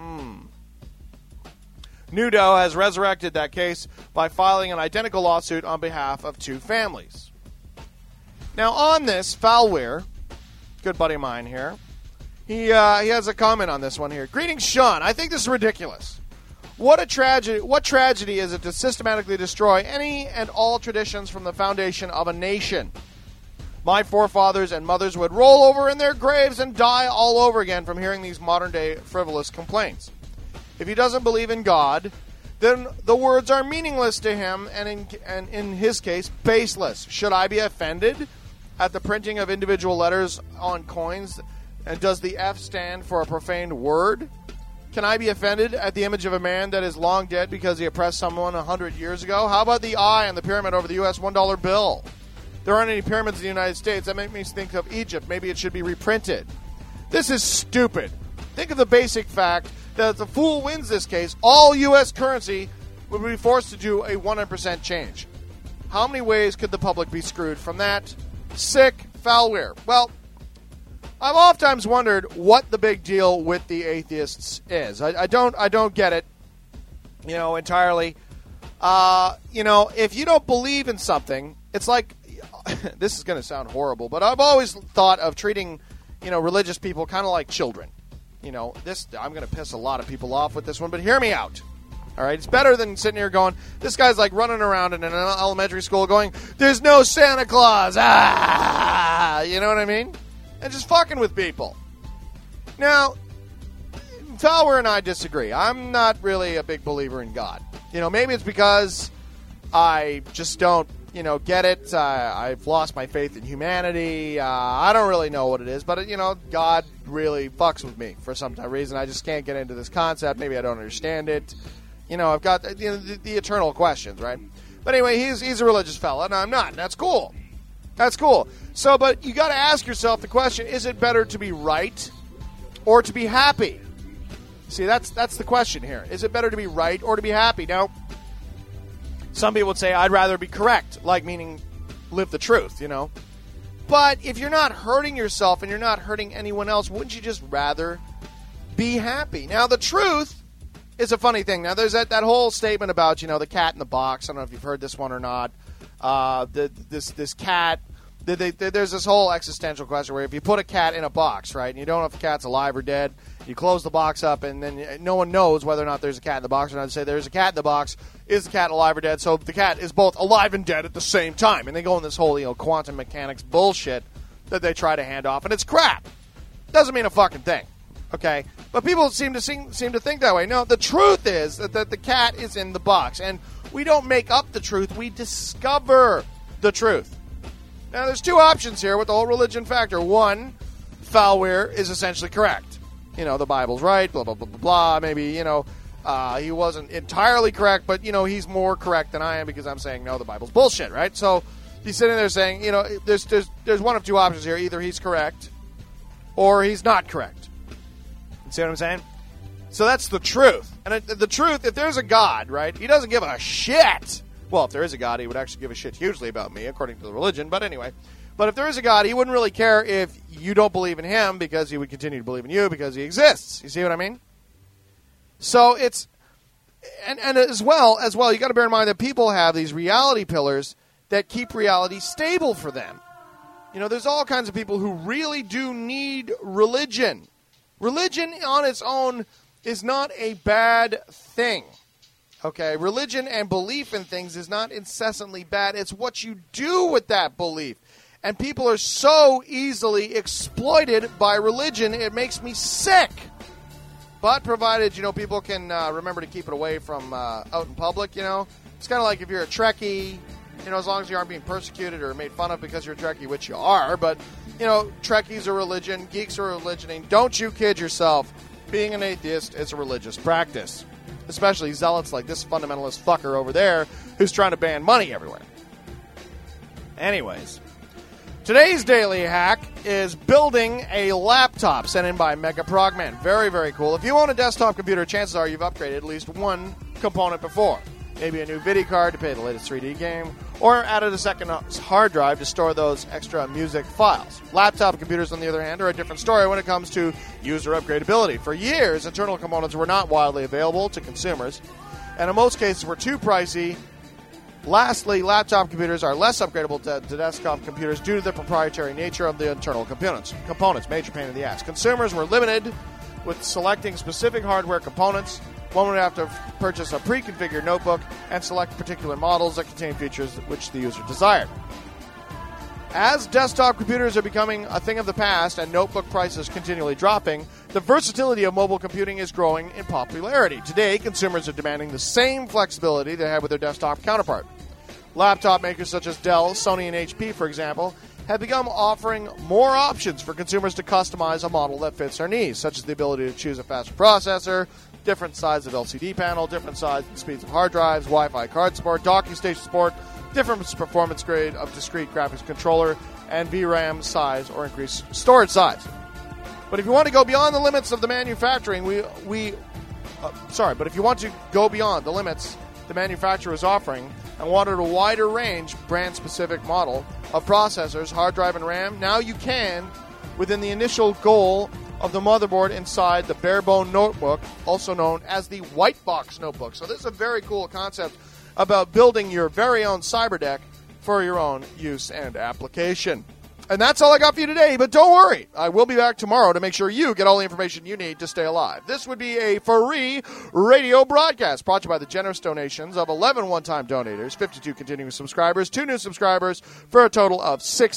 [SPEAKER 7] Newdow has resurrected that case by filing an identical lawsuit on behalf of 2 families. Now, on this, Falweir, good buddy of mine here, he has a comment on this one here. Greetings, Sean. I think this is ridiculous. What tragedy is it to systematically destroy any and all traditions from the foundation of a nation? My forefathers and mothers would roll over in their graves and die all over again from hearing these modern-day frivolous complaints. If he doesn't believe in God, then the words are meaningless to him and in his case, baseless. Should I be offended at the printing of individual letters on coins? And does the F stand for a profaned word? Can I be offended at the image of a man that is long dead because he oppressed someone 100 years ago? How about the eye on the pyramid over the U.S. $1 bill? There aren't any pyramids in the United States. That makes me think of Egypt. Maybe it should be reprinted. This is stupid. Think of the basic fact that if the fool wins this case, all U.S. currency would be forced to do a 100% change. How many ways could the public be screwed from that? Sick Falweir. Well, I've oftentimes wondered what the big deal with the atheists is. I don't get it, entirely. If you don't believe in something, it's like, this is going to sound horrible, but I've always thought of treating, religious people kind of like children. I'm going to piss a lot of people off with this one, but hear me out. All right, it's better than sitting here going, this guy's like running around in an elementary school going, "There's no Santa Claus." You know what I mean? And just fucking with people. Now, Fowler and I disagree. I'm not really a big believer in God. Maybe it's because I just don't, get it. I've lost my faith in humanity. I don't really know what it is, but, God really fucks with me for some reason. I just can't get into this concept. Maybe I don't understand it. I've got the eternal questions, right? But anyway, he's a religious fella, and I'm not. And that's cool. That's cool. So, but you got to ask yourself the question, is it better to be right or to be happy? See, that's the question here. Is it better to be right or to be happy? Now, some people would say, I'd rather be correct, like meaning live the truth, But if you're not hurting yourself and you're not hurting anyone else, wouldn't you just rather be happy? Now, the truth is a funny thing. Now, there's that whole statement about, the cat in the box. I don't know if you've heard this one or not. This cat, there's this whole existential question where if you put a cat in a box, right, and you don't know if the cat's alive or dead, you close the box up, and then no one knows whether or not there's a cat in the box or not. Say there's a cat in the box. Is the cat alive or dead? So the cat is both alive and dead at the same time. And they go in this whole, quantum mechanics bullshit that they try to hand off, and it's crap. Doesn't mean a fucking thing. Okay? But people seem to think that way. No, the truth is that the cat is in the box. And we don't make up the truth. We discover the truth. Now, there's two options here with the whole religion factor. One, Fowler is essentially correct. The Bible's right, blah, blah, blah, blah, blah. Maybe, he wasn't entirely correct, but, he's more correct than I am because I'm saying, no, the Bible's bullshit, right? So he's sitting there saying, there's one of two options here. Either he's correct or he's not correct. You see what I'm saying? So that's the truth. And the truth, if there's a God, right, he doesn't give a shit. Well, if there is a God, he would actually give a shit hugely about me, according to the religion. But anyway, but if there is a God, he wouldn't really care if you don't believe in him because he would continue to believe in you because he exists. You see what I mean? So it's, and as well, you got to bear in mind that people have these reality pillars that keep reality stable for them. There's all kinds of people who really do need religion. Religion on its own is not a bad thing. Okay, religion and belief in things is not incessantly bad. It's what you do with that belief. And people are so easily exploited by religion, it makes me sick. But provided, people can remember to keep it away from out in public, It's kind of like if you're a Trekkie, as long as you aren't being persecuted or made fun of because you're a Trekkie, which you are. But, Trekkies are religion, geeks are religioning. Don't you kid yourself. Being an atheist is a religious practice. Especially zealots like this fundamentalist fucker over there who's trying to ban money everywhere. Anyways, today's daily hack is building a laptop sent in by Mega Progman. Very, very cool. If you own a desktop computer, chances are you've upgraded at least one component before. Maybe a new video card to play the latest 3D game, or added a second hard drive to store those extra music files. Laptop computers, on the other hand, are a different story when it comes to user upgradability. For years, internal components were not widely available to consumers, and in most cases were too pricey. Lastly, laptop computers are less upgradable to desktop computers due to the proprietary nature of the internal components. Major pain in the ass. Consumers were limited with selecting specific hardware components. One would have to purchase a pre-configured notebook and select particular models that contain features which the user desired. As desktop computers are becoming a thing of the past and notebook prices continually dropping, the versatility of mobile computing is growing in popularity. Today, consumers are demanding the same flexibility they had with their desktop counterpart. Laptop makers such as Dell, Sony, and HP, for example, have begun offering more options for consumers to customize a model that fits their needs, such as the ability to choose a faster processor, different size of LCD panel, different size and speeds of hard drives, Wi-Fi card support, docking station support, different performance grade of discrete graphics controller, and VRAM size or increased storage size. But if you want to go beyond the limits of the manufacturing, but if you want to go beyond the limits the manufacturer is offering and wanted a wider range brand-specific model of processors, hard drive, and RAM, now you can within the initial goal of the motherboard inside the barebone notebook, also known as the white box notebook. So this is a very cool concept about building your very own CyberDeck for your own use and application. And that's all I got for you today, but don't worry. I will be back tomorrow to make sure you get all the information you need to stay alive. This would be a free radio broadcast brought to you by the generous donations of 11 one-time donators, 52 continuing subscribers, 2 new subscribers, for a total of 60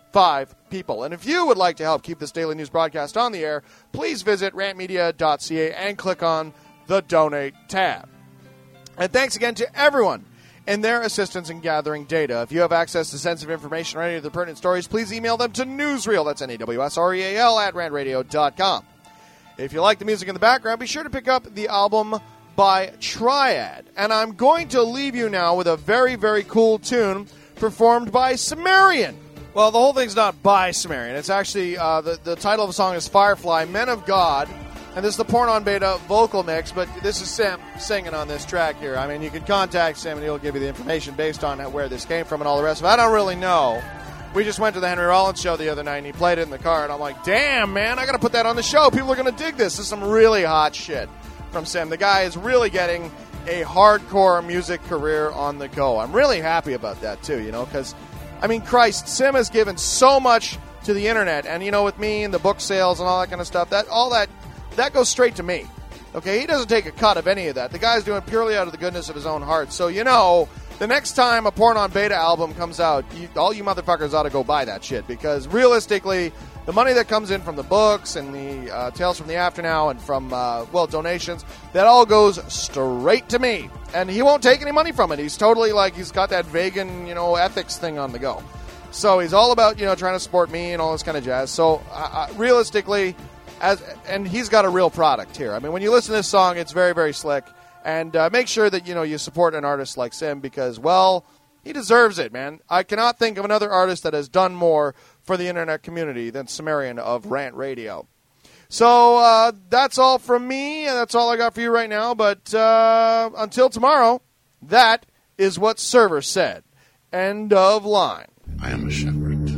[SPEAKER 7] 5 people. And if you would like to help keep this daily news broadcast on the air, please visit rantmedia.ca and click on the Donate tab. And thanks again to everyone in their assistance in gathering data. If you have access to sensitive information or any of the pertinent stories, please email them to newsreel, that's NAWSREAL, at rantradio.com. If you like the music in the background, be sure to pick up the album by Triad. And I'm going to leave you now with a very, very cool tune performed by Sumerian. Well, the whole thing's not by Sumerian. It's actually, the title of the song is Firefly, Men of God. And this is the Porn on Beta vocal mix, but this is Sam singing on this track here. I mean, you can contact Sam and he'll give you the information based on where this came from and all the rest of it. I don't really know. We just went to the Henry Rollins show the other night and he played it in the car, and I'm like, damn, man, I got to put that on the show. People are going to dig this. This is some really hot shit from Sam. The guy is really getting a hardcore music career on the go. I'm really happy about that, too, you know, because, I mean, Christ, Sam has given so much to the internet, and, you know, with me and the book sales and all that kind of stuff, that goes straight to me. Okay, he doesn't take a cut of any of that. The guy's doing it purely out of the goodness of his own heart. So, you know, the next time a Porn on Beta album comes out, all you motherfuckers ought to go buy that shit, because realistically, the money that comes in from the books and the Tales from the After Now and from, donations, that all goes straight to me. And he won't take any money from it. He's totally he's got that vegan, ethics thing on the go. So he's all about, trying to support me and all this kind of jazz. So realistically, and he's got a real product here. I mean, when you listen to this song, it's very, very slick. And make sure that, you support an artist like Sim because, well, he deserves it, man. I cannot think of another artist that has done more for the internet community than Sumerian of Rant Radio. So that's all from me, and that's all I got for you right now. But until tomorrow, that is what Server said. End of line.
[SPEAKER 8] I am a shepherd.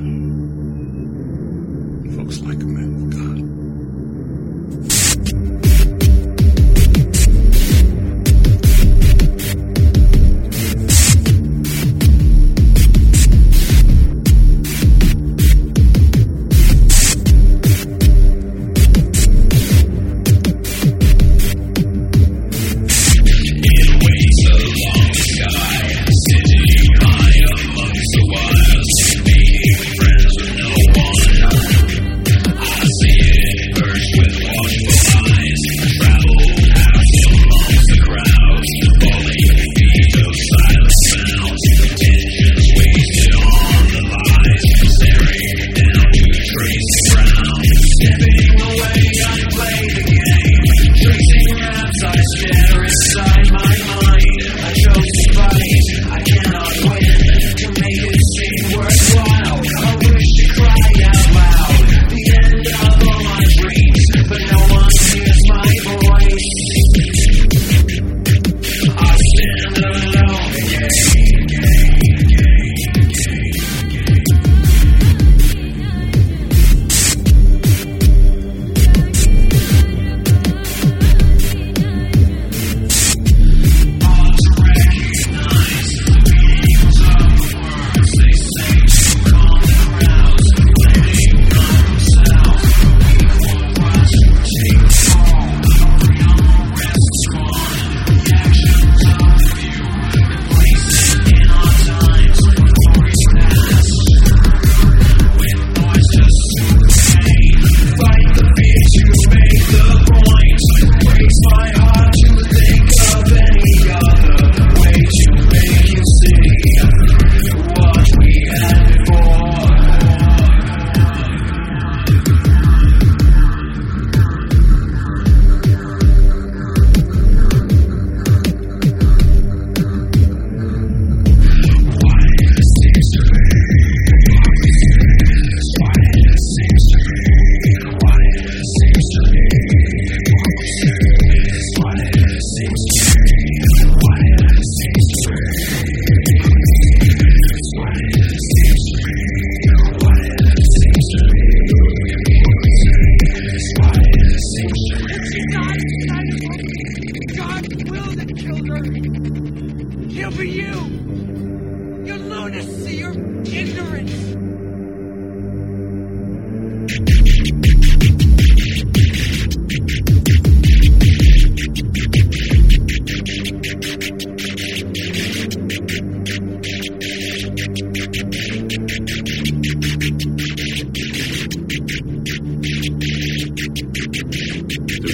[SPEAKER 8] Folks like a man of God.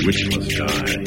[SPEAKER 8] which must die.